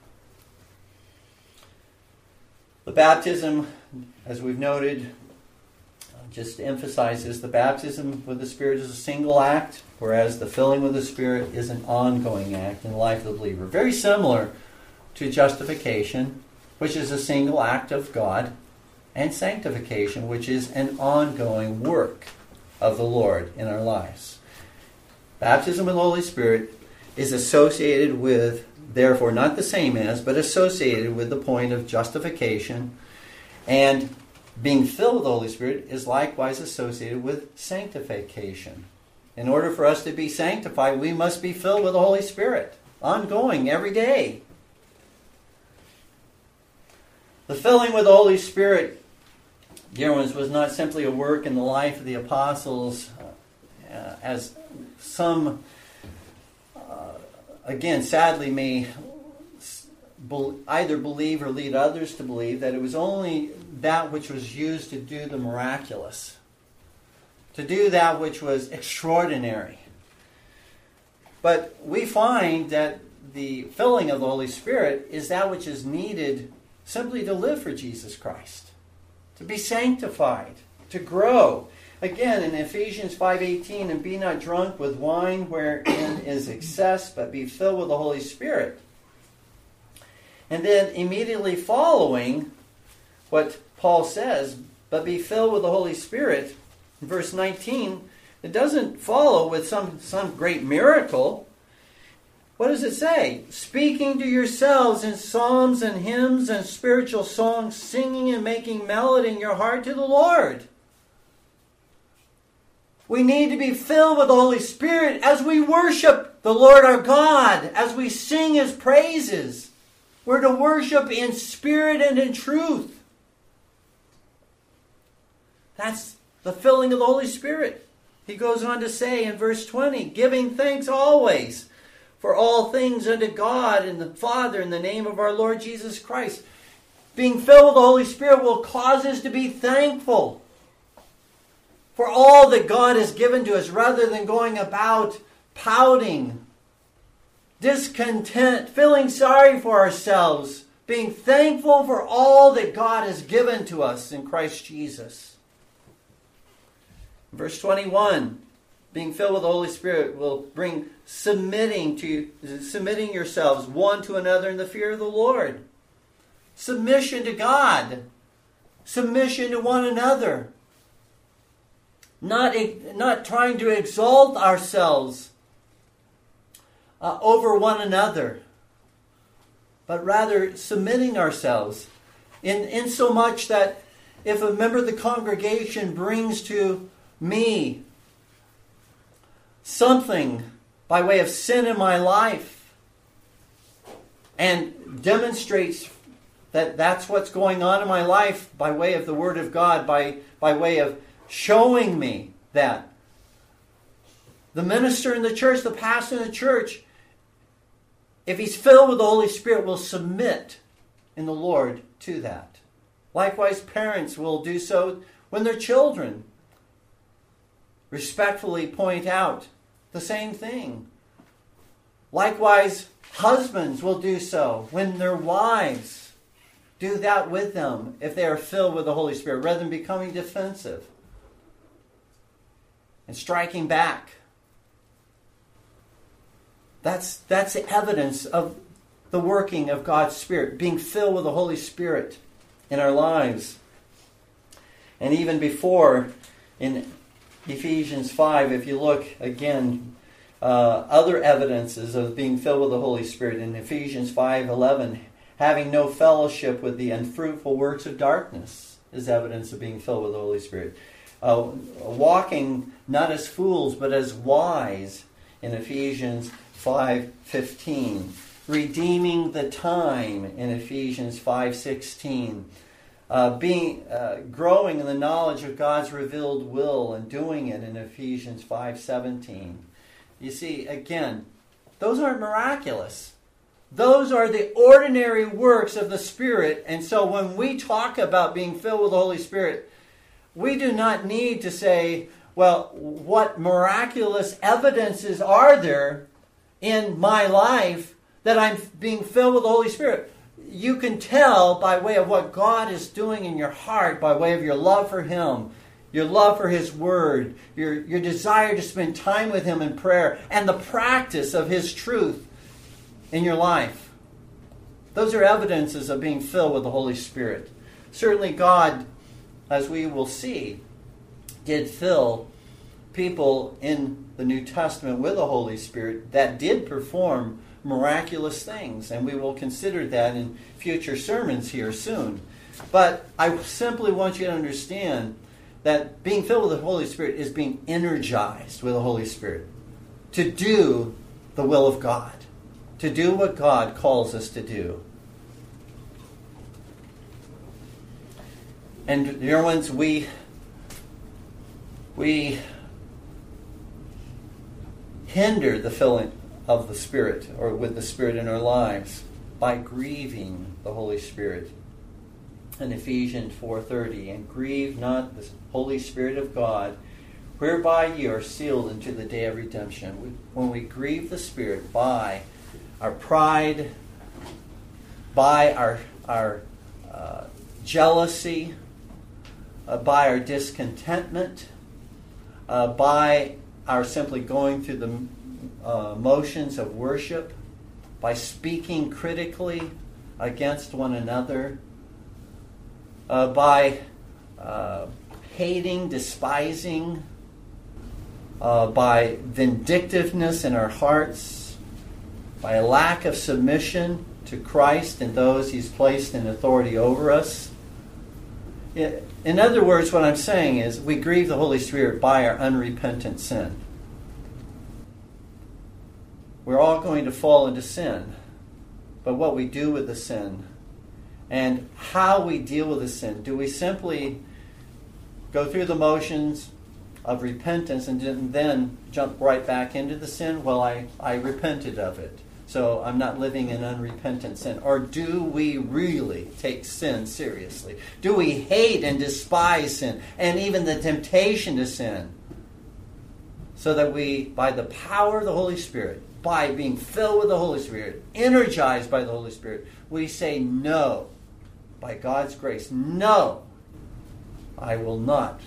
The baptism, as we've noted, just to emphasize this, the baptism with the Spirit is a single act, whereas the filling with the Spirit is an ongoing act in the life of the believer. Very similar to justification, which is a single act of God, and sanctification, which is an ongoing work of the Lord in our lives. Baptism with the Holy Spirit is associated with, therefore not the same as, but associated with the point of justification, and being filled with the Holy Spirit is likewise associated with sanctification. In order for us to be sanctified, we must be filled with the Holy Spirit, ongoing, every day. The filling with the Holy Spirit Dear ones, was not simply a work in the life of the apostles, uh, as some, uh, again, sadly may either believe or lead others to believe, that it was only that which was used to do the miraculous, to do that which was extraordinary. But we find that the filling of the Holy Spirit is that which is needed simply to live for Jesus Christ, to be sanctified, to grow. Again, in Ephesians five eighteen, and be not drunk with wine wherein is excess, but be filled with the Holy Spirit. And then immediately following what Paul says, but be filled with the Holy Spirit, in verse nineteen, it doesn't follow with some, some great miracle. What does it say? Speaking to yourselves in psalms and hymns and spiritual songs, singing and making melody in your heart to the Lord. We need to be filled with the Holy Spirit as we worship the Lord our God, as we sing His praises. We're to worship in spirit and in truth. That's the filling of the Holy Spirit. He goes on to say in verse twenty, giving thanks always for all things unto God and the Father in the name of our Lord Jesus Christ. Being filled with the Holy Spirit will cause us to be thankful for all that God has given to us, rather than going about pouting, discontent, feeling sorry for ourselves, being thankful for all that God has given to us in Christ Jesus. Verse twenty-one, being filled with the Holy Spirit will bring submitting to submitting yourselves one to another in the fear of the Lord. Submission to God. Submission to one another. Not, not trying to exalt ourselves uh, over one another, but rather submitting ourselves in, in so much that if a member of the congregation brings to me something by way of sin in my life and demonstrates that that's what's going on in my life by way of the Word of God, by, by way of showing me that, the minister in the church, the pastor in the church, if he's filled with the Holy Spirit, will submit in the Lord to that. Likewise, parents will do so when their children respectfully point out the same thing. Likewise, husbands will do so when their wives do that with them if they are filled with the Holy Spirit, rather than becoming defensive and striking back. That's, that's the evidence of the working of God's Spirit, being filled with the Holy Spirit in our lives. And even before, in Ephesians five, if you look again, uh, other evidences of being filled with the Holy Spirit. In Ephesians five eleven, having no fellowship with the unfruitful works of darkness is evidence of being filled with the Holy Spirit. Uh, walking not as fools, but as wise in Ephesians five fifteen. Redeeming the time in Ephesians five sixteen. Uh, being uh, growing in the knowledge of God's revealed will and doing it in Ephesians five seventeen. You see, again, those aren't miraculous. Those are the ordinary works of the Spirit. And so when we talk about being filled with the Holy Spirit, we do not need to say, well, what miraculous evidences are there in my life that I'm being filled with the Holy Spirit? You can tell by way of what God is doing in your heart, by way of your love for Him, your love for His Word, your, your desire to spend time with Him in prayer, and the practice of His truth in your life. Those are evidences of being filled with the Holy Spirit. Certainly God, as we will see, did fill people in the New Testament with the Holy Spirit that did perform miraculous things, and we will consider that in future sermons here soon. But I simply want you to understand that being filled with the Holy Spirit is being energized with the Holy Spirit to do the will of God, to do what God calls us to do. And dear ones, we we hinder the filling of the Spirit, or with the Spirit in our lives, by grieving the Holy Spirit. In Ephesians four thirty, and grieve not the Holy Spirit of God, whereby ye are sealed unto the day of redemption. We, when we grieve the Spirit by our pride, by our our uh, jealousy, uh, by our discontentment, uh, by our simply going through the uh, motions of worship, by speaking critically against one another, uh, by uh, hating, despising, uh, by vindictiveness in our hearts, by a lack of submission to Christ and those He's placed in authority over us. In other words, what I'm saying is we grieve the Holy Spirit by our unrepentant sin. We're all going to fall into sin. But what we do with the sin and how we deal with the sin, do we simply go through the motions of repentance and then jump right back into the sin? Well, I, I repented of it, so I'm not living in unrepentant sin. Or do we really take sin seriously? Do we hate and despise sin and even the temptation to sin, so that we, by the power of the Holy Spirit, by being filled with the Holy Spirit, energized by the Holy Spirit, we say no, by God's grace, no, I will not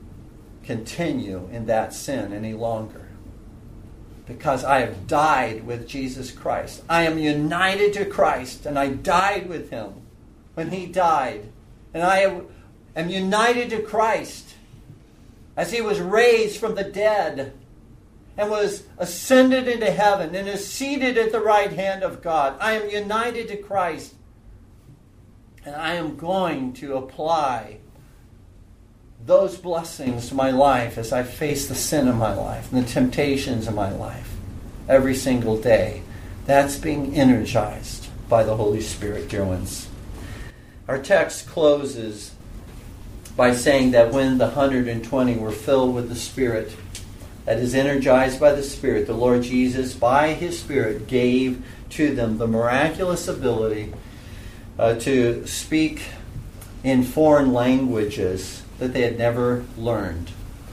continue in that sin any longer. Because I have died with Jesus Christ. I am united to Christ, and I died with Him when He died. And I am united to Christ as He was raised from the dead and was ascended into heaven and is seated at the right hand of God. I am united to Christ, and I am going to apply those blessings to my life as I face the sin of my life and the temptations of my life every single day. That's being energized by the Holy Spirit, dear ones. Our text closes by saying that when the one hundred twenty were filled with the Spirit, that is energized by the Spirit, the Lord Jesus, by His Spirit, gave to them the miraculous ability uh, to speak in foreign languages that they had never learned.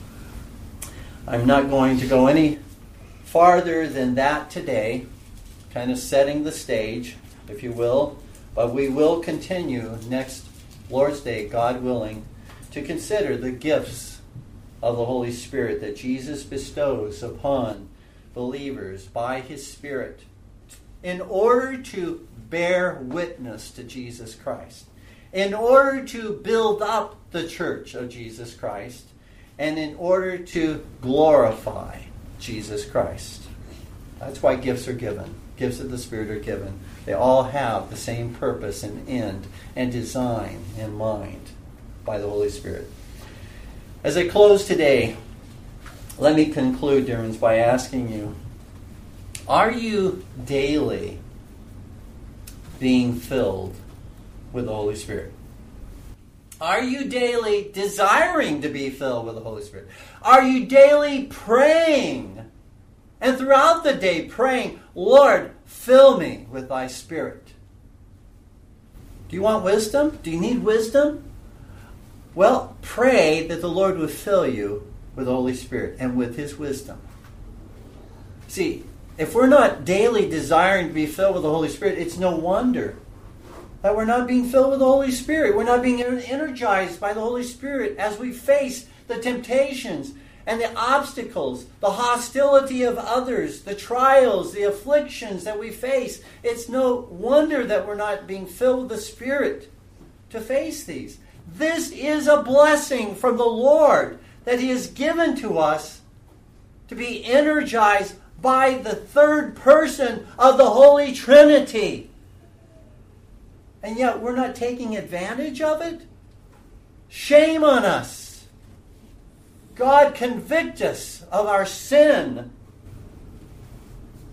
I'm not going to go any farther than that today, kind of setting the stage, if you will, but we will continue next Lord's Day, God willing, to consider the gifts of the Holy Spirit that Jesus bestows upon believers by His Spirit in order to bear witness to Jesus Christ, in order to build up the church of Jesus Christ, and in order to glorify Jesus Christ. That's why gifts are given. Gifts of the Spirit are given. They all have the same purpose and end and design in mind by the Holy Spirit. As I close today, let me conclude, dear ones, by asking you, are you daily being filled with the Holy Spirit? Are you daily desiring to be filled with the Holy Spirit? Are you daily praying, and throughout the day praying, Lord, fill me with Thy Spirit? Do you want wisdom? Do you need wisdom? Well, pray that the Lord would fill you with the Holy Spirit and with His wisdom. See, if we're not daily desiring to be filled with the Holy Spirit, it's no wonder that we're not being filled with the Holy Spirit. We're not being energized by the Holy Spirit as we face the temptations and the obstacles, the hostility of others, the trials, the afflictions that we face. It's no wonder that we're not being filled with the Spirit to face these. This is a blessing from the Lord that He has given to us to be energized by the third person of the Holy Trinity. And yet we're not taking advantage of it? Shame on us. God, convict us of our sin.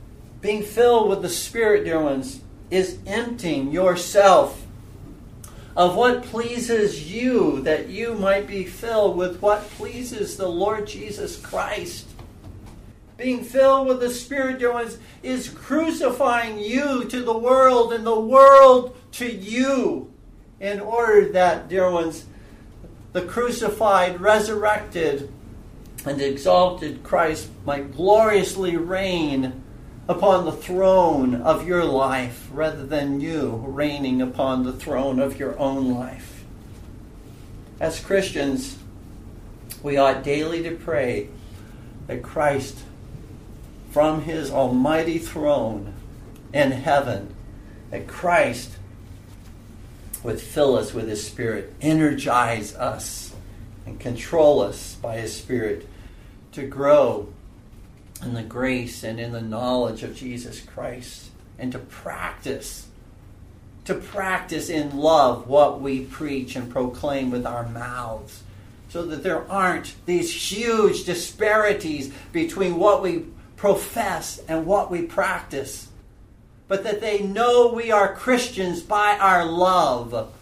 Being filled with the Spirit, dear ones, is emptying yourself of what pleases you, that you might be filled with what pleases the Lord Jesus Christ. Being filled with the Spirit, dear ones, is crucifying you to the world and the world to you, in order that, dear ones, the crucified, resurrected, and exalted Christ might gloriously reign upon the throne of your life, rather than you reigning upon the throne of your own life. As Christians, we ought daily to pray that Christ, from his almighty throne in heaven, that Christ would fill us with his Spirit, energize us, and control us by his Spirit to grow in the grace and in the knowledge of Jesus Christ, and to practice, to practice in love what we preach and proclaim with our mouths, so that there aren't these huge disparities between what we profess and what we practice, but that they know we are Christians by our love.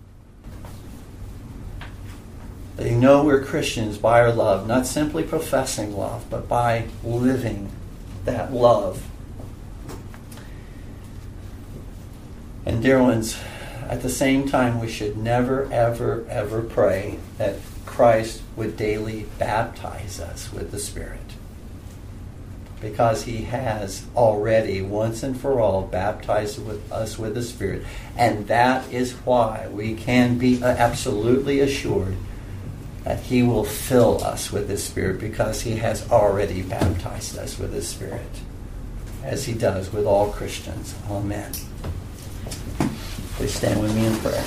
They know we're Christians by our love, not simply professing love, but by living that love. And dear ones, at the same time, we should never, ever, ever pray that Christ would daily baptize us with the Spirit, because he has already, once and for all, baptized with us with the Spirit. And that is why we can be absolutely assured that he will fill us with his Spirit, because he has already baptized us with his Spirit, as he does with all Christians. Amen. Please stand with me in prayer.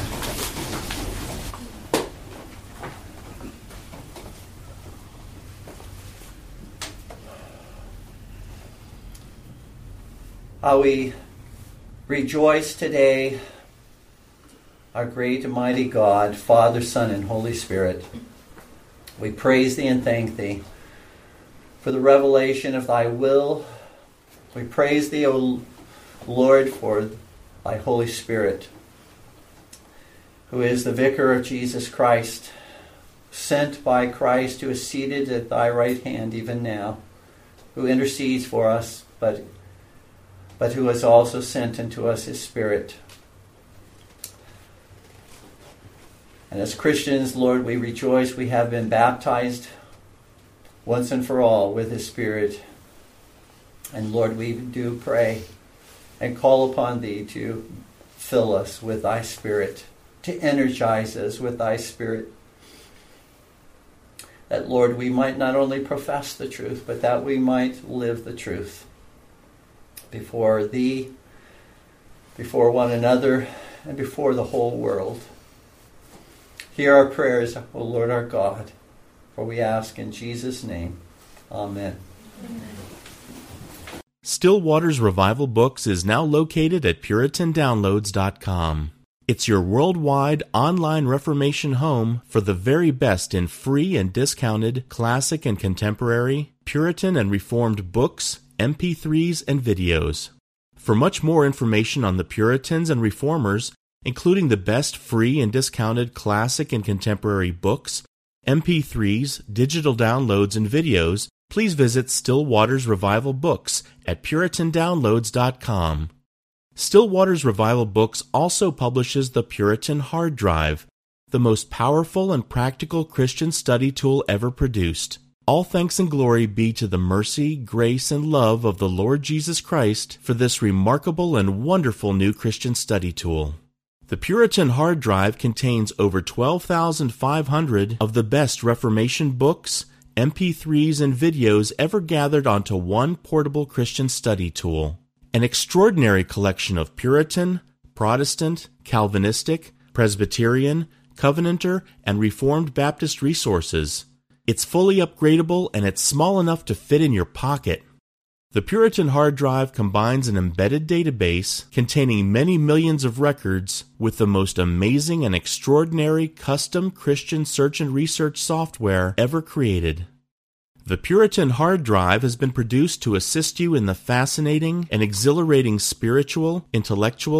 How we rejoice today, our great and mighty God, Father, Son, and Holy Spirit. We praise thee and thank thee for the revelation of thy will. We praise thee, O Lord, for thy Holy Spirit, who is the vicar of Jesus Christ, sent by Christ, who is seated at thy right hand even now, who intercedes for us, but but who has also sent unto us his Spirit. And as Christians, Lord, we rejoice we have been baptized once and for all with his Spirit. And Lord, we do pray and call upon thee to fill us with thy Spirit, to energize us with thy Spirit, that, Lord, we might not only profess the truth, but that we might live the truth before thee, before one another, and before the whole world. Hear our prayers, O Lord our God, for we ask in Jesus' name. Amen. Amen. Still Waters Revival Books is now located at Puritan Downloads dot com. It's your worldwide online Reformation home for the very best in free and discounted classic and contemporary, Puritan and Reformed books, M P threes, and videos. For much more information on the Puritans and Reformers, including the best free and discounted classic and contemporary books, M P threes, digital downloads, and videos, please visit Still Waters Revival Books at Puritan Downloads dot com. Still Waters Revival Books also publishes the Puritan Hard Drive, the most powerful and practical Christian study tool ever produced. All thanks and glory be to the mercy, grace, and love of the Lord Jesus Christ for this remarkable and wonderful new Christian study tool. The Puritan Hard Drive contains over twelve thousand five hundred of the best Reformation books, M P threes, and videos ever gathered onto one portable Christian study tool. An extraordinary collection of Puritan, Protestant, Calvinistic, Presbyterian, Covenanter, and Reformed Baptist resources. It's fully upgradable, and it's small enough to fit in your pocket. The Puritan Hard Drive combines an embedded database containing many millions of records with the most amazing and extraordinary custom Christian search and research software ever created. The Puritan Hard Drive has been produced to assist you in the fascinating and exhilarating spiritual, intellectual,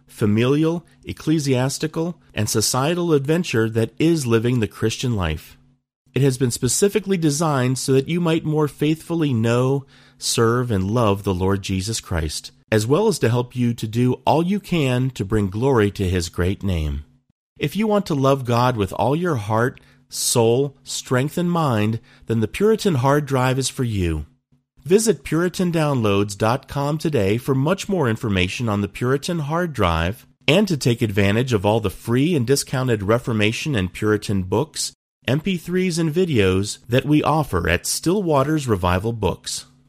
familial, ecclesiastical, and societal adventure that is living the Christian life. It has been specifically designed so that you might more faithfully know, serve, and love the Lord Jesus Christ, as well as to help you to do all you can to bring glory to His great name. If you want to love God with all your heart, soul, strength, and mind, then the Puritan Hard Drive is for you. Visit Puritan Downloads dot com today for much more information on the Puritan Hard Drive and to take advantage of all the free and discounted Reformation and Puritan books, M P threes, and videos that we offer at Still Waters Revival Books.